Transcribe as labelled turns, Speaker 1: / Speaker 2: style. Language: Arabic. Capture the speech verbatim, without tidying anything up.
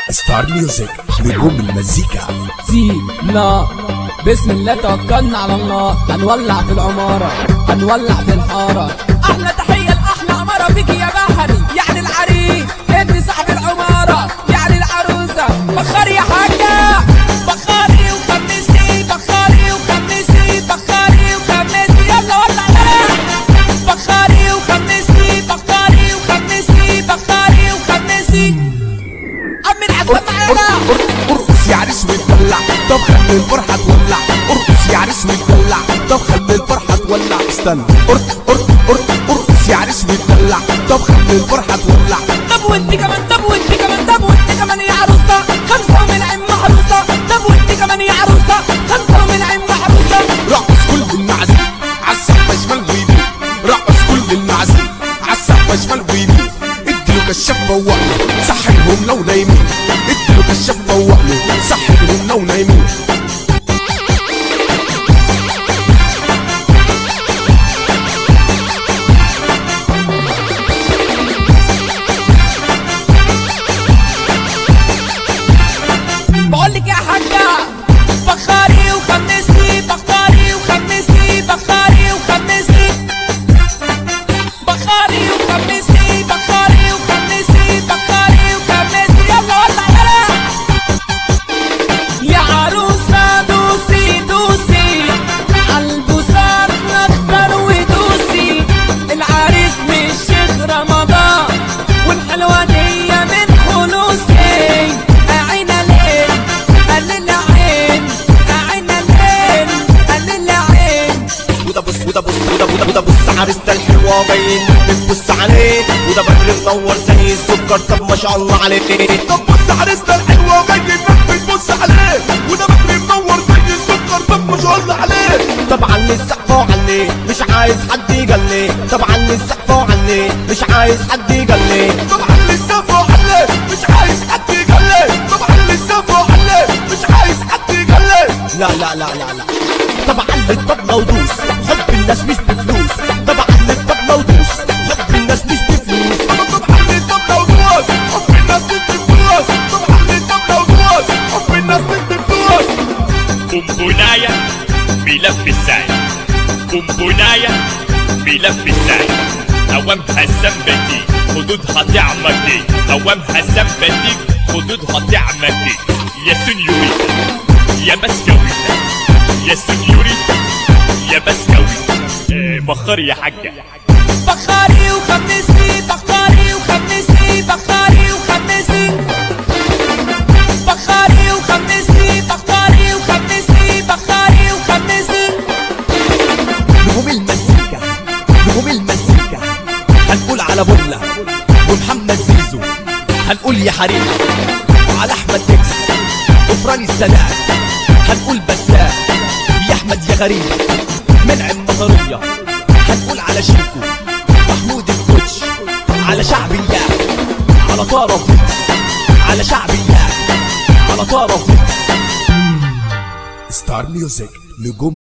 Speaker 1: ستار ميوزك نجوم المزيكا.
Speaker 2: زينا بسم الله توكلنا على الله، هنولع في العمارة هنولع في الحارة. أحلى تحية لأحلى عمارة فيك يا بحري، يعني العريس ابن صاحب العمارة، يعني العروسة بخار يا حاجة. بخاري وخمسي بخاري وخمسي بخاري وخمسي يلا ولع بقى. بخاري وخمسي بخاري وخمسي بخاري وخمسي أمن عسل معانا.
Speaker 1: ارقص يا عريس وتدلع، طب خلي الفرحة تولع. ارقص يا عريس وتدلع، طب خلي الفرحة تولع. استنى ارقص ارقص ارقص ارقص يا عريس وتدلع، طب خلي الفرحة تولع.
Speaker 2: طب وانت كمان طب وانت كمان طب وانت كمان يا عروسة، خمسة ومن عين محروسة. طب وانت كمان يا عروسة، خمسة ومن عين محروسة.
Speaker 1: رقص كل المعازيم عالسقف شمال ويمين، رقص كل المعازيم عالسقف شمال ويمين. اديله كشاف فوقله صحيهم لو نايمين، اديله كشاف فوقله صحيهم لو نايمين.
Speaker 2: بقولك يا حاجة بخاري وخمسي بخاري وخمسي بخاري وخمسي بخاري وخمسي بخاري وخمسي بخاري وخمسي يلا ولع يلا. يا عروسة دوسي دوسي عالبوسات نختار ودوسي، العريس من الشيخ رمضان والحلوة دي من خلوصي. أعينا ليه قلل عين أعينا ليه قلل عين.
Speaker 3: وده بص وده بص وده وده وده بص عريسنا الحلوة باين بتبص عليه، وده بدر منور زي السكر طب ما شاء الله عليه.
Speaker 1: طب بص عريسنا الحلوة باين بتبص عليه، وده بدر منور زي السكر طب ما شاء الله عليه.
Speaker 3: طبعا للسقف وعليه مش عايز حد يجلي، طبعا للسقف وعليه مش عايز حد يجلي.
Speaker 1: طبعا لسه فوق عليه مش عايز حد يجلي، طبعا لسه فوق عليه مش عايز حد يجلي.
Speaker 3: لا لا لا لا لا طبعا للطبلة ودوس حب الناس مش بفلوس، طبعا للطبلة ودوس حب الناس مش بفلوس.
Speaker 1: طبعا للطبلة ودوس حب الناس مش بفلوس، طبعا للطبلة ودوس حب الناس مش بفلوس.
Speaker 4: قنبلاية ملف السعي، قنبلاية ملف السعي. أوامها السمبتي خدودها تعمل أوامها السمبتي خدودها تعمل. يا سنيوريتا يا بسكويتا يا سنيوريتا يا بسكويتا. اه بخار يا حاجة.
Speaker 2: بخاري وخمسي بخاري وخمسي بخاري وخمسي بخاري وخمسي بخاري وخمسي بخاري وخمسي.
Speaker 3: نجوم المزيكا نجوم المزيكا هنقول على بولا ومحمد زيزو، هنقول يا حريم وعلى احمد اكس وفراني السادات، هنقول بسام يا احمد يا غريب منعم مطريه، هنقول على شيكو محمود الكوتش، على شعبيات على طرف على شعبيات على طرف.
Speaker 1: ستار ميوزك نجوم